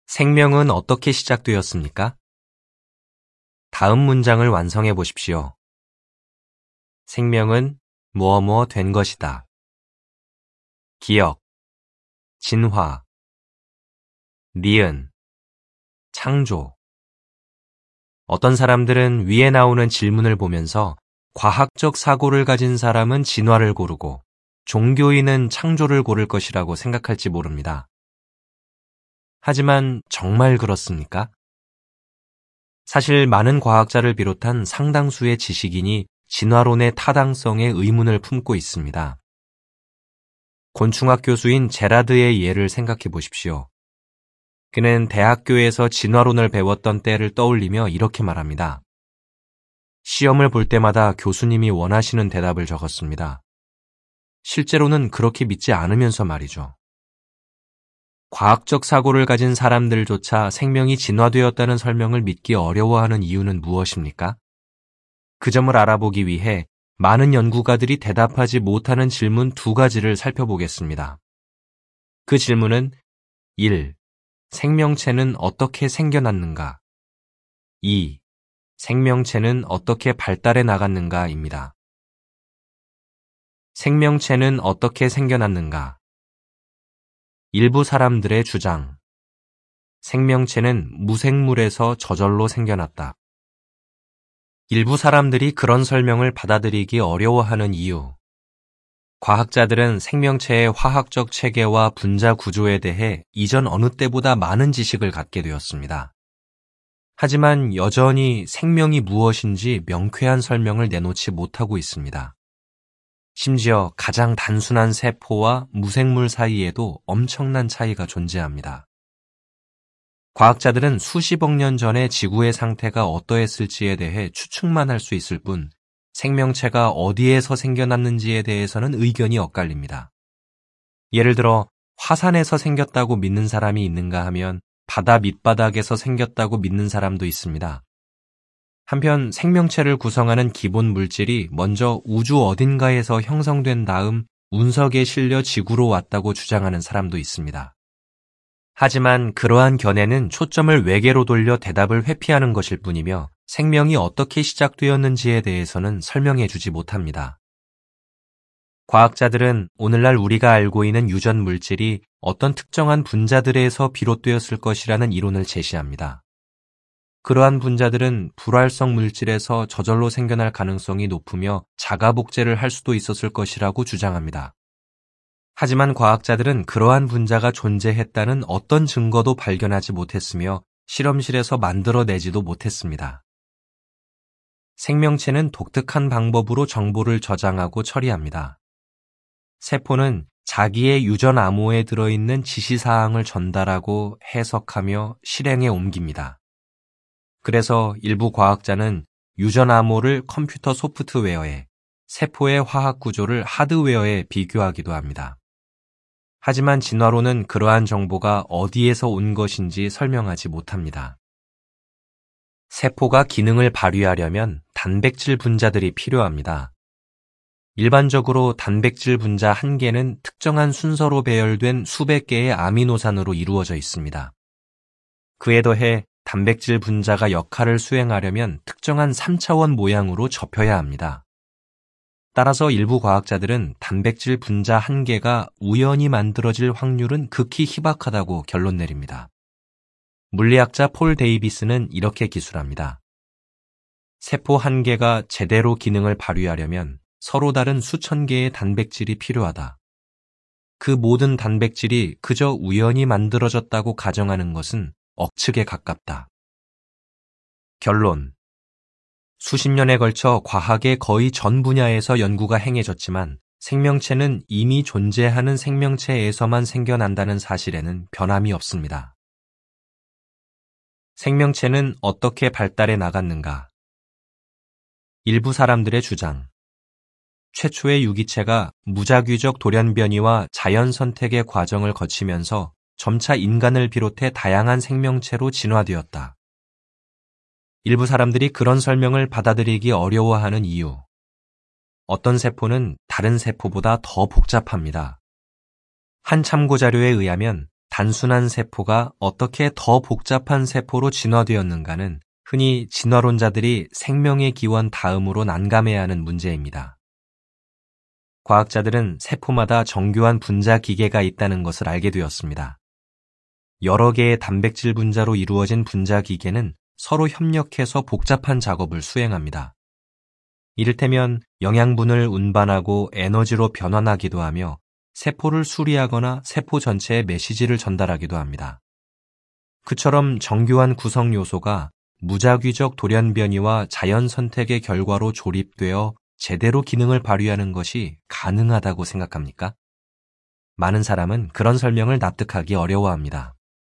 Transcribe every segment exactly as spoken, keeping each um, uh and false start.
생명은 어떻게 시작되었습니까? 다음 문장을 완성해 보십시오. 생명은 뭐뭐 된 것이다. 기억, 진화, 니은, 창조. 어떤 사람들은 위에 나오는 질문을 보면서 과학적 사고를 가진 사람은 진화를 고르고 종교인은 창조를 고를 것이라고 생각할지 모릅니다. 하지만 정말 그렇습니까? 사실 많은 과학자를 비롯한 상당수의 지식인이 진화론의 타당성에 의문을 품고 있습니다. 곤충학 교수인 제라드의 예를 생각해 보십시오. 그는 대학교에서 진화론을 배웠던 때를 떠올리며 이렇게 말합니다. 시험을 볼 때마다 교수님이 원하시는 대답을 적었습니다. 실제로는 그렇게 믿지 않으면서 말이죠. 과학적 사고를 가진 사람들조차 생명이 진화되었다는 설명을 믿기 어려워하는 이유는 무엇입니까? 그 점을 알아보기 위해 많은 연구가들이 대답하지 못하는 질문 두 가지를 살펴보겠습니다. 그 질문은 일. 생명체는 어떻게 생겨났는가? 이. 생명체는 어떻게 발달해 나갔는가입니다. 생명체는 어떻게 생겨났는가? 일부 사람들의 주장. 생명체는 무생물에서 저절로 생겨났다. 일부 사람들이 그런 설명을 받아들이기 어려워하는 이유. 과학자들은 생명체의 화학적 체계와 분자 구조에 대해 이전 어느 때보다 많은 지식을 갖게 되었습니다. 하지만 여전히 생명이 무엇인지 명쾌한 설명을 내놓지 못하고 있습니다. 심지어 가장 단순한 세포와 무생물 사이에도 엄청난 차이가 존재합니다. 과학자들은 수십억 년 전에 지구의 상태가 어떠했을지에 대해 추측만 할 수 있을 뿐 생명체가 어디에서 생겨났는지에 대해서는 의견이 엇갈립니다. 예를 들어 화산에서 생겼다고 믿는 사람이 있는가 하면 바다 밑바닥에서 생겼다고 믿는 사람도 있습니다. 한편 생명체를 구성하는 기본 물질이 먼저 우주 어딘가에서 형성된 다음 운석에 실려 지구로 왔다고 주장하는 사람도 있습니다. 하지만 그러한 견해는 초점을 외계로 돌려 대답을 회피하는 것일 뿐이며 생명이 어떻게 시작되었는지에 대해서는 설명해 주지 못합니다. 과학자들은 오늘날 우리가 알고 있는 유전 물질이 어떤 특정한 분자들에서 비롯되었을 것이라는 이론을 제시합니다. 그러한 분자들은 불활성 물질에서 저절로 생겨날 가능성이 높으며 자가 복제를 할 수도 있었을 것이라고 주장합니다. 하지만 과학자들은 그러한 분자가 존재했다는 어떤 증거도 발견하지 못했으며 실험실에서 만들어내지도 못했습니다. 생명체는 독특한 방법으로 정보를 저장하고 처리합니다. 세포는 자기의 유전 암호에 들어있는 지시사항을 전달하고 해석하며 실행에 옮깁니다. 그래서 일부 과학자는 유전 암호를 컴퓨터 소프트웨어에, 세포의 화학 구조를 하드웨어에 비교하기도 합니다. 하지만 진화론은 그러한 정보가 어디에서 온 것인지 설명하지 못합니다. 세포가 기능을 발휘하려면 단백질 분자들이 필요합니다. 일반적으로 단백질 분자 한 개는 특정한 순서로 배열된 수백 개의 아미노산으로 이루어져 있습니다. 그에 더해 단백질 분자가 역할을 수행하려면 특정한 삼 차원 모양으로 접혀야 합니다. 따라서 일부 과학자들은 단백질 분자 한 개가 우연히 만들어질 확률은 극히 희박하다고 결론 내립니다. 물리학자 폴 데이비스는 이렇게 기술합니다. 세포 한 개가 제대로 기능을 발휘하려면 서로 다른 수천 개의 단백질이 필요하다. 그 모든 단백질이 그저 우연히 만들어졌다고 가정하는 것은 억측에 가깝다. 결론. 수십 년에 걸쳐 과학의 거의 전 분야에서 연구가 행해졌지만 생명체는 이미 존재하는 생명체에서만 생겨난다는 사실에는 변함이 없습니다. 생명체는 어떻게 발달해 나갔는가? 일부 사람들의 주장. 최초의 유기체가 무작위적 돌연변이와 자연 선택의 과정을 거치면서 점차 인간을 비롯해 다양한 생명체로 진화되었다. 일부 사람들이 그런 설명을 받아들이기 어려워하는 이유. 어떤 세포는 다른 세포보다 더 복잡합니다. 한 참고 자료에 의하면 단순한 세포가 어떻게 더 복잡한 세포로 진화되었는가는 흔히 진화론자들이 생명의 기원 다음으로 난감해야 하는 문제입니다. 과학자들은 세포마다 정교한 분자 기계가 있다는 것을 알게 되었습니다. 여러 개의 단백질 분자로 이루어진 분자 기계는 서로 협력해서 복잡한 작업을 수행합니다. 이를테면 영양분을 운반하고 에너지로 변환하기도 하며 세포를 수리하거나 세포 전체에 메시지를 전달하기도 합니다. 그처럼 정교한 구성 요소가 무작위적 돌연변이와 자연 선택의 결과로 조립되어 제대로 기능을 발휘하는 것이 가능하다고 생각합니까? 많은 사람은 그런 설명을 납득하기 어려워합니다.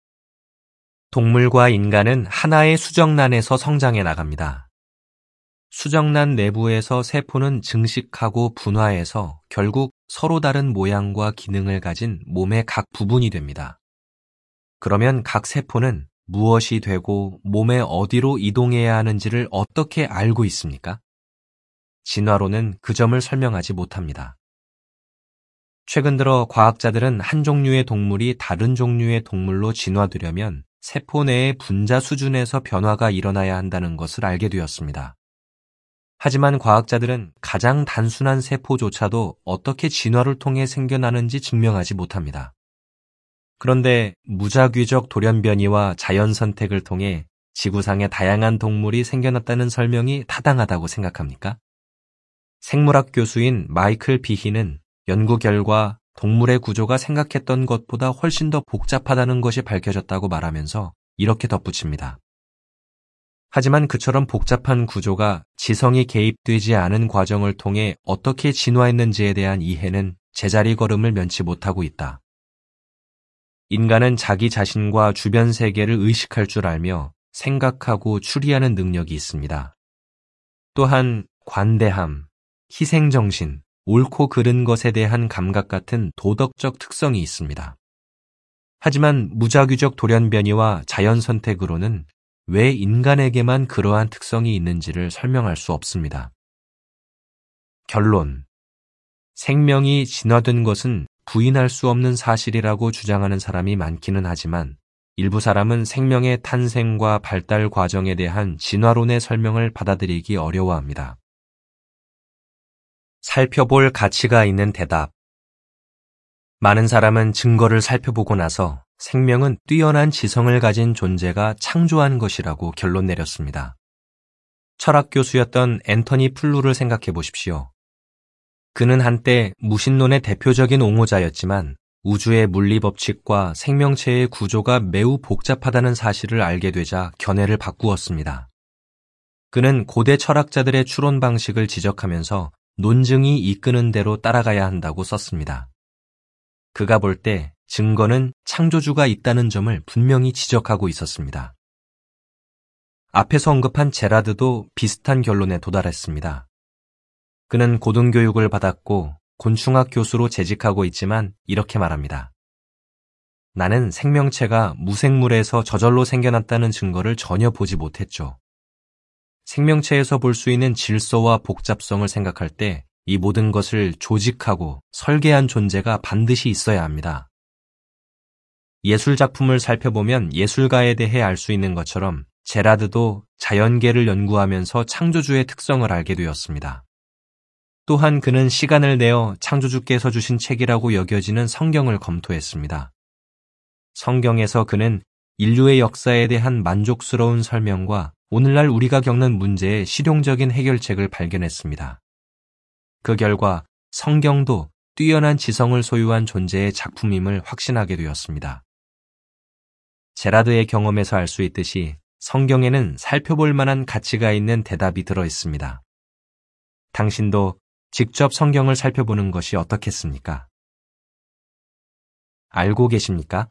동물과 인간은 하나의 수정란에서 성장해 나갑니다. 수정란 내부에서 세포는 증식하고 분화해서 결국 서로 다른 모양과 기능을 가진 몸의 각 부분이 됩니다. 그러면 각 세포는 무엇이 되고 몸의 어디로 이동해야 하는지를 어떻게 알고 있습니까? 진화론은 그 점을 설명하지 못합니다. 최근 들어 과학자들은 한 종류의 동물이 다른 종류의 동물로 진화되려면 세포 내의 분자 수준에서 변화가 일어나야 한다는 것을 알게 되었습니다. 하지만 과학자들은 가장 단순한 세포조차도 어떻게 진화를 통해 생겨나는지 증명하지 못합니다. 그런데 무작위적 돌연변이와 자연 선택을 통해 지구상의 다양한 동물이 생겨났다는 설명이 타당하다고 생각합니까? 생물학 교수인 마이클 비히는 연구 결과 동물의 구조가 생각했던 것보다 훨씬 더 복잡하다는 것이 밝혀졌다고 말하면서 이렇게 덧붙입니다. 하지만 그처럼 복잡한 구조가 지성이 개입되지 않은 과정을 통해 어떻게 진화했는지에 대한 이해는 제자리 걸음을 면치 못하고 있다. 인간은 자기 자신과 주변 세계를 의식할 줄 알며 생각하고 추리하는 능력이 있습니다. 또한 관대함, 희생정신, 옳고 그른 것에 대한 감각 같은 도덕적 특성이 있습니다. 하지만 무작위적 돌연변이와 자연 선택으로는 왜 인간에게만 그러한 특성이 있는지를 설명할 수 없습니다. 결론. 생명이 진화된 것은 부인할 수 없는 사실이라고 주장하는 사람이 많기는 하지만 일부 사람은 생명의 탄생과 발달 과정에 대한 진화론의 설명을 받아들이기 어려워합니다. 살펴볼 가치가 있는 대답. 많은 사람은 증거를 살펴보고 나서 생명은 뛰어난 지성을 가진 존재가 창조한 것이라고 결론 내렸습니다. 철학 교수였던 앤토니 플루를 생각해 보십시오. 그는 한때 무신론의 대표적인 옹호자였지만 우주의 물리법칙과 생명체의 구조가 매우 복잡하다는 사실을 알게 되자 견해를 바꾸었습니다. 그는 고대 철학자들의 추론 방식을 지적하면서 논증이 이끄는 대로 따라가야 한다고 썼습니다. 그가 볼 때 증거는 창조주가 있다는 점을 분명히 지적하고 있었습니다. 앞에서 언급한 제라드도 비슷한 결론에 도달했습니다. 그는 고등교육을 받았고 곤충학 교수로 재직하고 있지만 이렇게 말합니다. 나는 생명체가 무생물에서 저절로 생겨났다는 증거를 전혀 보지 못했죠. 생명체에서 볼 수 있는 질서와 복잡성을 생각할 때 이 모든 것을 조직하고 설계한 존재가 반드시 있어야 합니다. 예술 작품을 살펴보면 예술가에 대해 알 수 있는 것처럼 제라드도 자연계를 연구하면서 창조주의 특성을 알게 되었습니다. 또한 그는 시간을 내어 창조주께서 주신 책이라고 여겨지는 성경을 검토했습니다. 성경에서 그는 인류의 역사에 대한 만족스러운 설명과 오늘날 우리가 겪는 문제의 실용적인 해결책을 발견했습니다. 그 결과 성경도 뛰어난 지성을 소유한 존재의 작품임을 확신하게 되었습니다. 제라드의 경험에서 알 수 있듯이 성경에는 살펴볼 만한 가치가 있는 대답이 들어 있습니다. 당신도 직접 성경을 살펴보는 것이 어떻겠습니까? 알고 계십니까?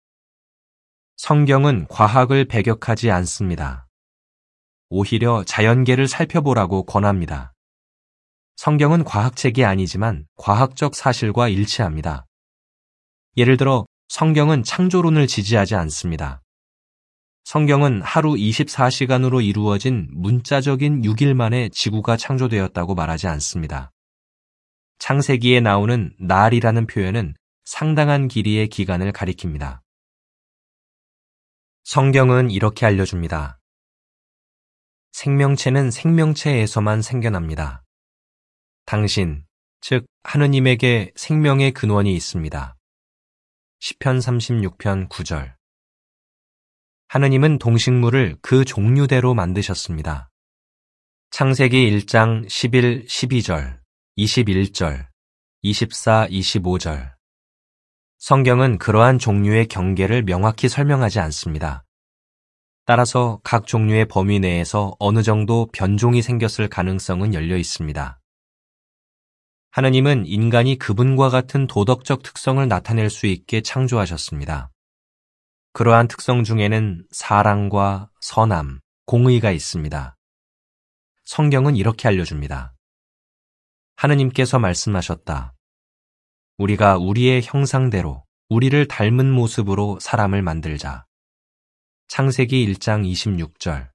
성경은 과학을 배격하지 않습니다. 오히려 자연계를 살펴보라고 권합니다. 성경은 과학책이 아니지만 과학적 사실과 일치합니다. 예를 들어 성경은 창조론을 지지하지 않습니다. 성경은 하루 이십사 시간으로 이루어진 문자적인 육 일 만에 지구가 창조되었다고 말하지 않습니다. 창세기에 나오는 날이라는 표현은 상당한 길이의 기간을 가리킵니다. 성경은 이렇게 알려줍니다. 생명체는 생명체에서만 생겨납니다. 당신, 즉 하느님에게 생명의 근원이 있습니다. 시편 삼십육 편 구 절. 하느님은 동식물을 그 종류대로 만드셨습니다. 창세기 일 장 십일, 십이 절, 이십일 절, 이십사, 이십오 절. 성경은 그러한 종류의 경계를 명확히 설명하지 않습니다. 따라서 각 종류의 범위 내에서 어느 정도 변종이 생겼을 가능성은 열려 있습니다. 하느님은 인간이 그분과 같은 도덕적 특성을 나타낼 수 있게 창조하셨습니다. 그러한 특성 중에는 사랑과 선함, 공의가 있습니다. 성경은 이렇게 알려줍니다. 하느님께서 말씀하셨다. 우리가 우리의 형상대로 우리를 닮은 모습으로 사람을 만들자. 창세기 일 장 이십육 절.